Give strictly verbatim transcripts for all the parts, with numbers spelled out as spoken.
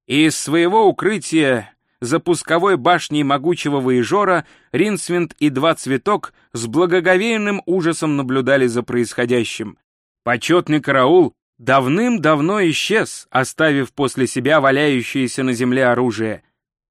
И из своего укрытия за пусковой башней могучего воежора Ринсвинд и Два Цветок с благоговейным ужасом наблюдали за происходящим. Почетный караул давным-давно исчез, оставив после себя валяющееся на земле оружие.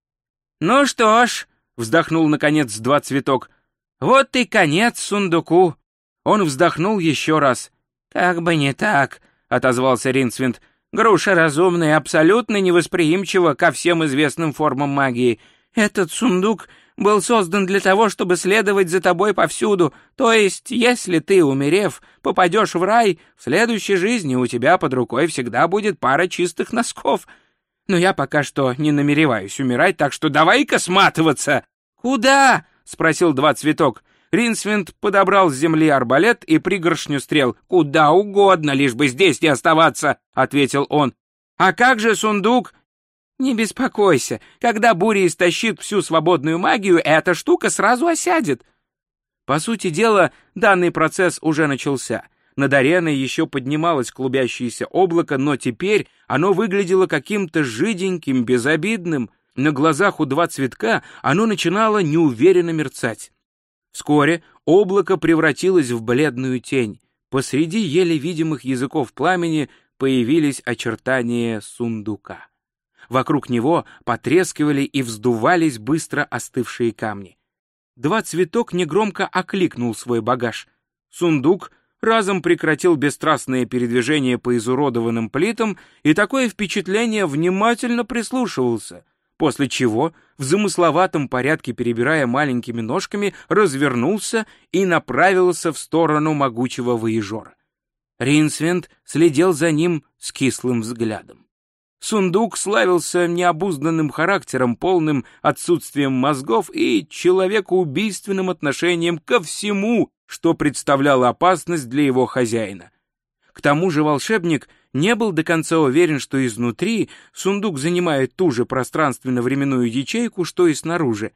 «Ну что ж», — вздохнул наконец Два Цветок, — «вот и конец сундуку». Он вздохнул еще раз. «Как бы не так», — отозвался Ринсвинд. «Груша разумная, абсолютно невосприимчива ко всем известным формам магии. Этот сундук был создан для того, чтобы следовать за тобой повсюду. То есть, если ты, умерев, попадешь в рай, в следующей жизни у тебя под рукой всегда будет пара чистых носков. Но я пока что не намереваюсь умирать, так что давай-ка сматываться». «Куда?» — спросил Два Цветок. Ринсвинд подобрал с земли арбалет и пригоршню стрел. «Куда угодно, лишь бы здесь не оставаться», — ответил он. «А как же сундук?» «Не беспокойся, когда буря истощит всю свободную магию, эта штука сразу осядет». По сути дела, данный процесс уже начался. Над ареной еще поднималось клубящееся облако, но теперь оно выглядело каким-то жиденьким, безобидным. На глазах у Два Цветка оно начинало неуверенно мерцать. Вскоре облако превратилось в бледную тень. Посреди еле видимых языков пламени появились очертания сундука. Вокруг него потрескивали и вздувались быстро остывшие камни. Два Цветок негромко окликнул свой багаж. Сундук разом прекратил бесстрастное передвижение по изуродованным плитам, и такое впечатление внимательно прислушивался, после чего, в замысловатом порядке перебирая маленькими ножками, развернулся и направился в сторону могучего воежора. Ринсвинд следил за ним с кислым взглядом. Сундук славился необузданным характером, полным отсутствием мозгов и человекоубийственным отношением ко всему, что представляло опасность для его хозяина. К тому же волшебник не был до конца уверен, что изнутри сундук занимает ту же пространственно-временную ячейку, что и снаружи.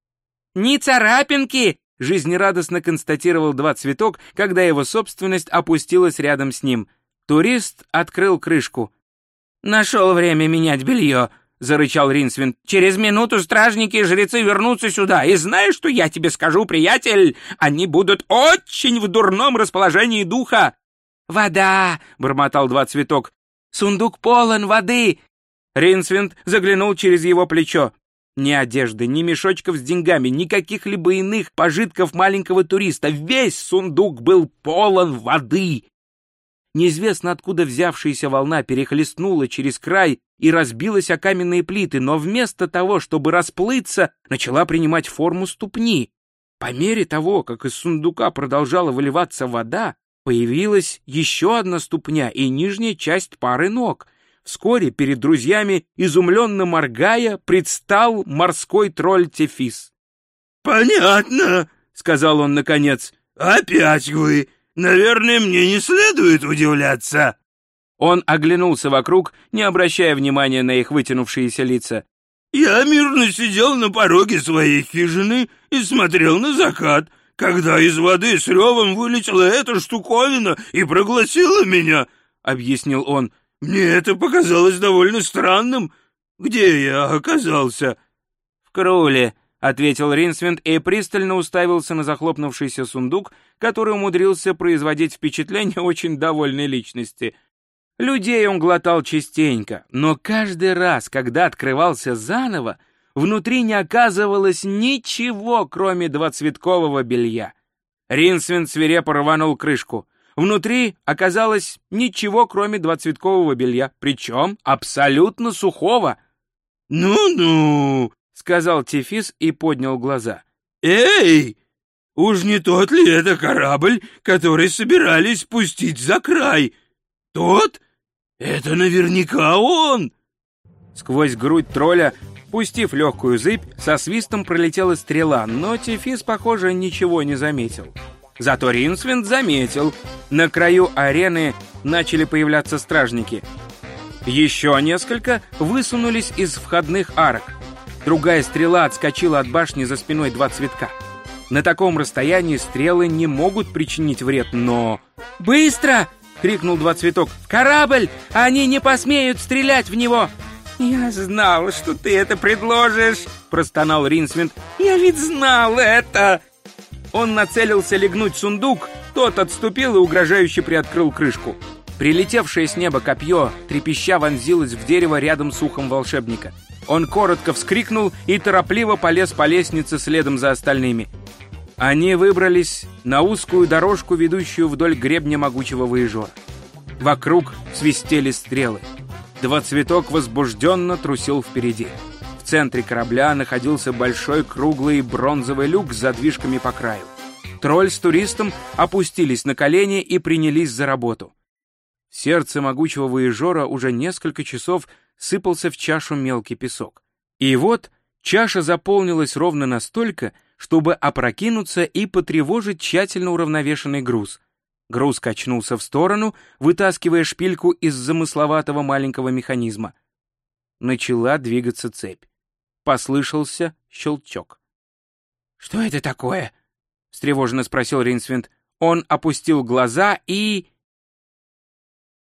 «Ни царапинки!» — жизнерадостно констатировал Два Цветок, когда его собственность опустилась рядом с ним. Турист открыл крышку. «Нашел время менять белье», — зарычал Ринсвинд. «Через минуту стражники и жрецы вернутся сюда, и знаешь, что я тебе скажу, приятель? Они будут очень в дурном расположении духа». «Вода!» — бормотал Два Цветок. «Сундук полон воды!» Ринсвинд заглянул через его плечо. Ни одежды, ни мешочков с деньгами, ни каких-либо иных пожитков маленького туриста. Весь сундук был полон воды. Неизвестно откуда взявшаяся волна перехлестнула через край и разбилась о каменные плиты, но вместо того, чтобы расплыться, начала принимать форму ступни. По мере того, как из сундука продолжала выливаться вода, появилась еще одна ступня и нижняя часть пары ног. Вскоре перед друзьями, изумленно моргая, предстал морской тролль Тефис. «Понятно», — сказал он наконец. «Опять вы. Наверное, мне не следует удивляться». Он оглянулся вокруг, не обращая внимания на их вытянувшиеся лица. «Я мирно сидел на пороге своей хижины и смотрел на закат, когда из воды с ревом вылетела эта штуковина и проглотила меня», — объяснил он. «Мне это показалось довольно странным. Где я оказался?» «В Круле», — ответил Ринсвинд и пристально уставился на захлопнувшийся сундук, который умудрился производить впечатление очень довольной личности. Людей он глотал частенько, но каждый раз, когда открывался заново, внутри не оказывалось ничего, кроме двуцветкового белья. Ринсвинд свирепо рванул крышку. Внутри оказалось ничего, кроме двуцветкового белья, причем абсолютно сухого. «Ну-ну», — сказал Тефис и поднял глаза. «Эй, уж не тот ли это корабль, который собирались пустить за край? Тот? Это наверняка он!» Сквозь грудь тролля, пустив легкую зыбь, со свистом пролетела стрела, но Тефис, похоже, ничего не заметил. Зато Ринсвинд заметил. На краю арены начали появляться стражники. Еще несколько высунулись из входных арок. Другая стрела отскочила от башни за спиной Два Цветка. На таком расстоянии стрелы не могут причинить вред, но... «Быстро!» — крикнул Два Цветок. «В корабль! Они не посмеют стрелять в него!» «Я знал, что ты это предложишь!» — простонал Ринсвинд. «Я ведь знал это!» Он нацелился легнуть сундук, тот отступил и угрожающе приоткрыл крышку. Прилетевшее с неба копье, трепеща, вонзилось в дерево рядом с ухом волшебника. Он коротко вскрикнул и торопливо полез по лестнице следом за остальными. Они выбрались на узкую дорожку, ведущую вдоль гребня могучего воежора. Вокруг свистели стрелы. Двоцветок возбужденно трусил впереди. В центре корабля находился большой круглый бронзовый люк с задвижками по краю. Тролль с туристом опустились на колени и принялись за работу. В сердце могучего воежора уже несколько часов сыпался в чашу мелкий песок. И вот чаша заполнилась ровно настолько, чтобы опрокинуться и потревожить тщательно уравновешенный груз. Груз качнулся в сторону, вытаскивая шпильку из замысловатого маленького механизма. Начала двигаться цепь. Послышался щелчок. «Что это такое?» — встревоженно спросил Ринсвинд. Он опустил глаза и...